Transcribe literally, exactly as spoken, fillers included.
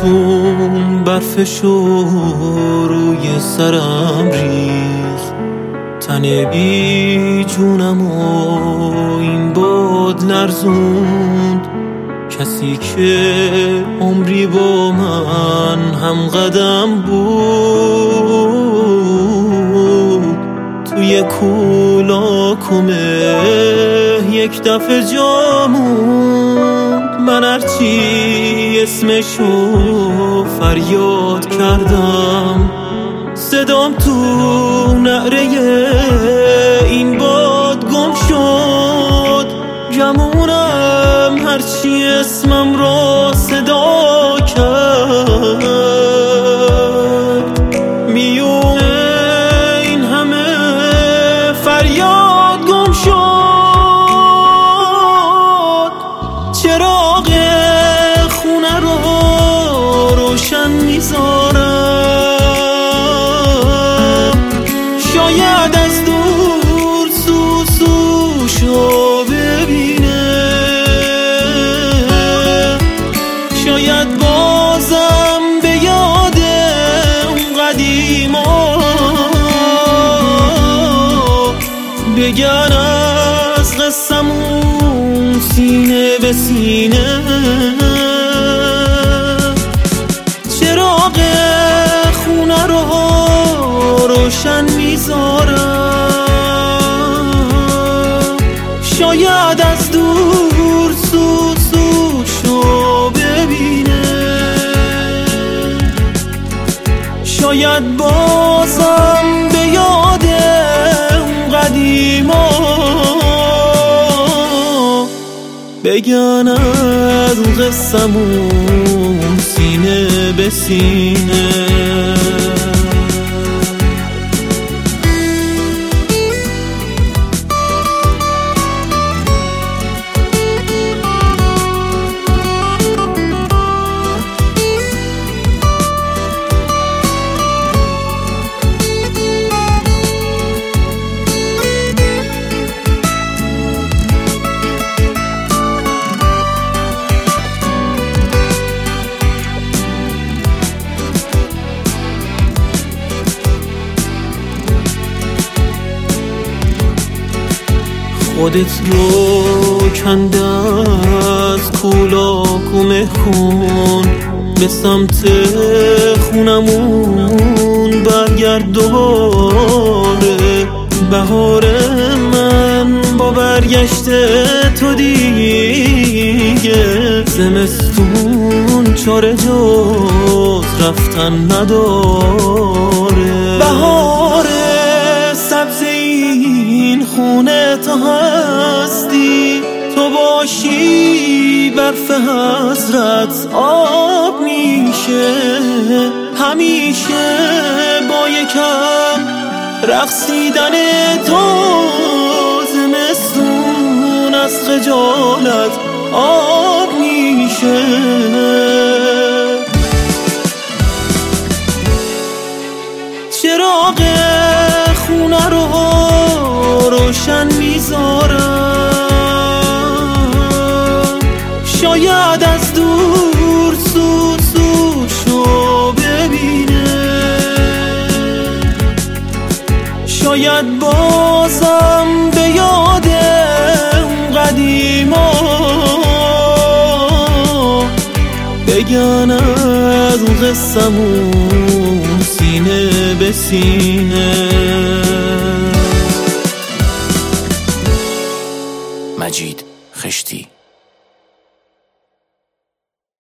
خون برفشو روی سرم ریخت، تن بی جونم و این باد لرزوند. کسی که عمری با من هم قدم بود توی کولاکمه یک دفعه جا موند. من هرچی اسمشو فریاد کردم صدام تو نعره این باد گم شد. گمونم هرچی اسمم را صدا کرد میونه این همه فریاد گم شد. چراغ خونه رو روشن میذارم، شاید از دور سوسوشو ببینه، شاید بازم به یاد اون قدیما بگن از قصمون سینه به سینه. چراغ خونه رو روشن میذارم، شاید از دور سوسوشو ببینه، شاید بازم به یاد اون قدیما بگن از قصمون سینه به سینه. خودت رو کنده از کولاکم خون، به سمت خونمون برگرد دوباره. بهار من با برگشت تو دیگه، زمستون چاره جز رفتن نداره. بهار سبز این خونه تا هستی، تو باشی برف حضرت آب میشه. همیشه با یکم رقصیدن تو زمستون از خجالت آب میشه. چراغ خونه رو روشن میذارم، شاید از دور سوسوشو ببینه، شاید بازم به یاد اون قدیما بگن از قصمون سینه به سینه. مجید خشتی.